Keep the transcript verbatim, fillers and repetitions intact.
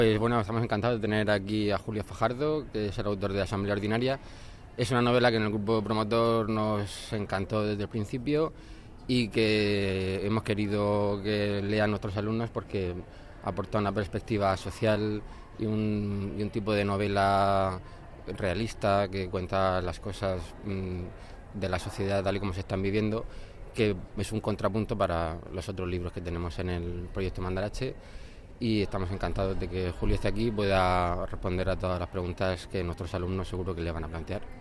Pues bueno, estamos encantados de tener aquí a Julio Fajardo, que es el autor de Asamblea Ordinaria. Es una novela que en el grupo promotor nos encantó desde el principio y que hemos querido que lean nuestros alumnos porque aporta una perspectiva social y un, y un tipo de novela realista que cuenta las cosas mmm, de la sociedad tal y como se están viviendo, que es un contrapunto para los otros libros que tenemos en el proyecto Mandarache. Y estamos encantados de que Julio esté aquí y pueda responder a todas las preguntas que nuestros alumnos seguro que le van a plantear.